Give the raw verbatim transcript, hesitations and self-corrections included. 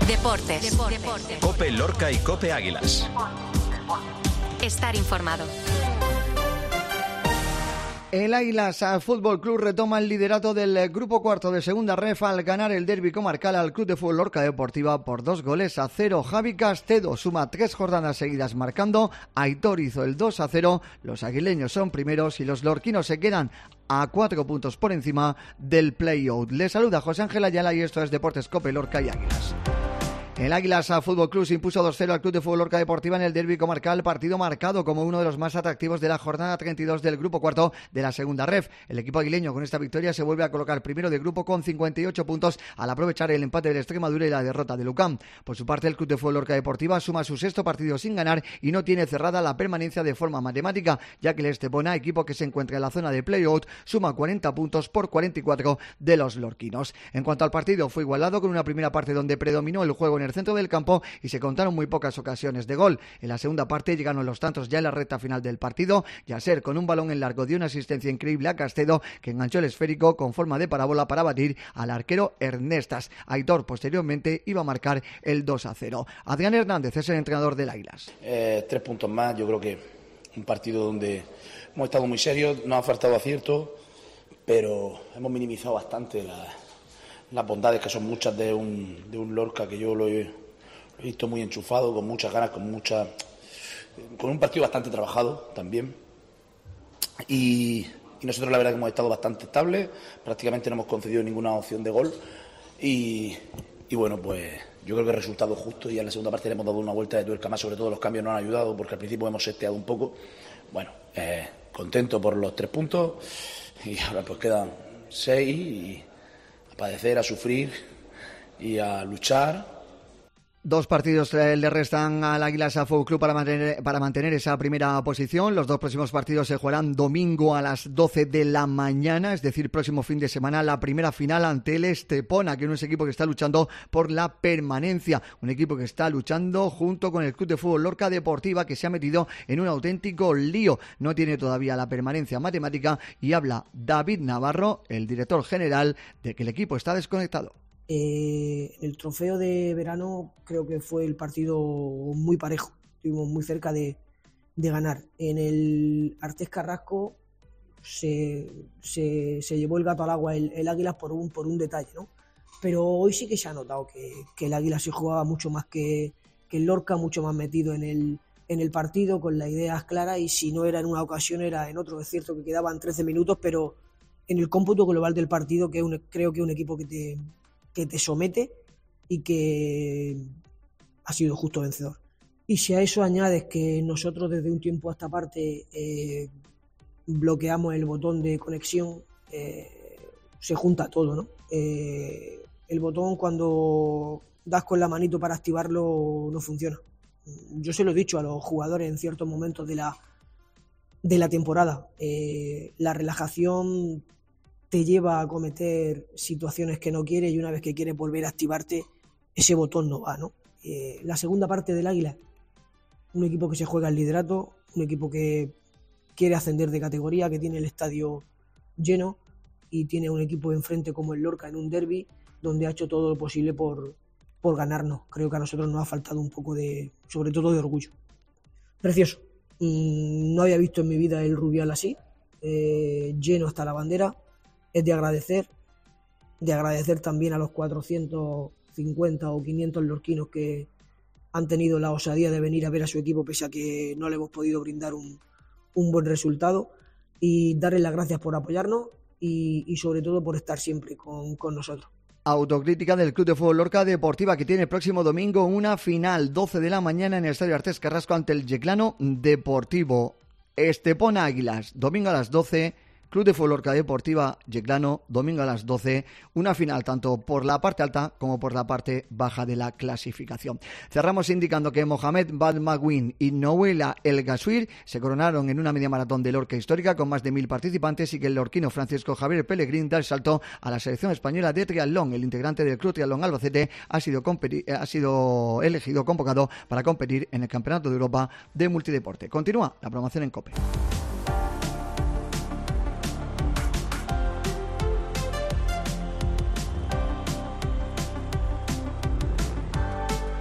Deportes. Deportes. COPE Lorca y COPE Águilas. Estar informado. El Águilas Fútbol Club retoma el liderato del grupo cuarto de segunda ref al ganar el derbi comarcal al Club de Fútbol Lorca Deportiva por dos goles a cero. Javi Castedo suma tres jornadas seguidas marcando. Aitor hizo el dos a cero. Los aguileños son primeros y los lorquinos se quedan a cuatro puntos por encima del play-out. Les saluda José Ángel Ayala y esto es Deportes COPE Lorca y Águilas. El Águilas Fútbol Club se impuso dos cero al Club de Fútbol Lorca Deportiva en el derbi comarcal, partido marcado como uno de los más atractivos de la jornada treinta y dos del grupo cuarto de la segunda ref. El equipo aguileño con esta victoria se vuelve a colocar primero de grupo con cincuenta y ocho puntos al aprovechar el empate del Extremadura y la derrota del U C A M. Por su parte, el Club de Fútbol Lorca Deportiva suma su sexto partido sin ganar y no tiene cerrada la permanencia de forma matemática, ya que el Estepona, equipo que se encuentra en la zona de play-out, suma cuarenta puntos por cuarenta y cuatro de los lorquinos. En cuanto al partido, fue igualado con una primera parte donde predominó el juego en el centro del campo y se contaron muy pocas ocasiones de gol. En la segunda parte llegaron los tantos ya en la recta final del partido. Yasser, con un balón en largo, dio una asistencia increíble a Castedo, que enganchó el esférico con forma de parábola para batir al arquero Ernestas. Aitor posteriormente iba a marcar el dos a cero. Adrián Hernández es el entrenador del Águilas. Eh, tres puntos más, yo creo que un partido donde hemos estado muy serios, nos ha faltado acierto, pero hemos minimizado bastante la, las bondades, que son muchas de un, de un Lorca que yo lo he He visto muy enchufado, con muchas ganas, con mucha, con un partido bastante trabajado también. Y, y nosotros la verdad que hemos estado bastante estables, prácticamente no hemos concedido ninguna opción de gol. Y, y bueno, pues yo creo que el resultado justo, y en la segunda parte le hemos dado una vuelta de tuerca más, sobre todo los cambios nos han ayudado, porque al principio hemos seteado un poco. Bueno, eh, contento por los tres puntos, y ahora pues quedan seis, y a padecer, a sufrir y a luchar. Dos partidos eh, le restan al Águilas Fútbol Club para mantener, para mantener esa primera posición. Los dos próximos partidos se jugarán domingo a las doce de la mañana, es decir, próximo fin de semana, la primera final ante el Estepona, que es un equipo que está luchando por la permanencia. Un equipo que está luchando junto con el Club de Fútbol Lorca Deportiva, que se ha metido en un auténtico lío. No tiene todavía la permanencia matemática y habla David Navarro, el director general, de que el equipo está desconectado. Eh, el trofeo de verano creo que fue el partido muy parejo, estuvimos muy cerca de, de ganar. En el Artés Carrasco se, se, se llevó el gato al agua el, el Águilas por un, por un detalle, ¿no? Pero hoy sí que se ha notado que, que el Águilas se jugaba mucho más que, que el Lorca, mucho más metido en el, en el partido, con las ideas claras, y si no era en una ocasión era en otro. Es cierto que quedaban trece minutos, pero en el cómputo global del partido, que es un, creo que es un equipo que te... que te somete y que ha sido justo vencedor. Y si a eso añades que nosotros desde un tiempo a esta parte eh, bloqueamos el botón de conexión, eh, se junta todo, ¿no? Eh, el botón, cuando das con la manito para activarlo, no funciona. Yo se lo he dicho a los jugadores en ciertos momentos de la, de la temporada. Eh, la relajación te lleva a cometer situaciones que no quieres, y una vez que quieres volver a activarte, ese botón no va, ¿no? Eh, la segunda parte del Águila, un equipo que se juega el liderato, un equipo que quiere ascender de categoría, que tiene el estadio lleno y tiene un equipo enfrente como el Lorca en un derbi, donde ha hecho todo lo posible por, por ganarnos. Creo que a nosotros nos ha faltado un poco de, sobre todo de orgullo. Precioso. Mm, no había visto en mi vida el Rubial así, eh, lleno hasta la bandera. Es de agradecer, de agradecer también a los cuatrocientos cincuenta o quinientos lorquinos que han tenido la osadía de venir a ver a su equipo, pese a que no le hemos podido brindar un, un buen resultado, y darles las gracias por apoyarnos y, y sobre todo por estar siempre con, con nosotros. Autocrítica del Club de Fútbol Lorca Deportiva, que tiene el próximo domingo una final, doce de la mañana, en el Estadio Artés Carrasco ante el Yeclano Deportivo. Estepona Águilas, domingo a las doce. Club de Fútbol Lorca Deportiva Yeclano, domingo a las doce, una final tanto por la parte alta como por la parte baja de la clasificación. Cerramos indicando que Mohamed Badmagwin y Nouela El Gassuir se coronaron en una media maratón de Lorca histórica con más de mil participantes, y que el lorquino Francisco Javier Pellegrín da el salto a la selección española de triatlón. El integrante del Club Triatlón Albacete ha sido, competi- ha sido elegido, convocado para competir en el Campeonato de Europa de Multideporte. Continúa la promoción en COPE.